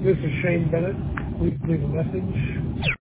This is Shane Bennett. Please leave a message.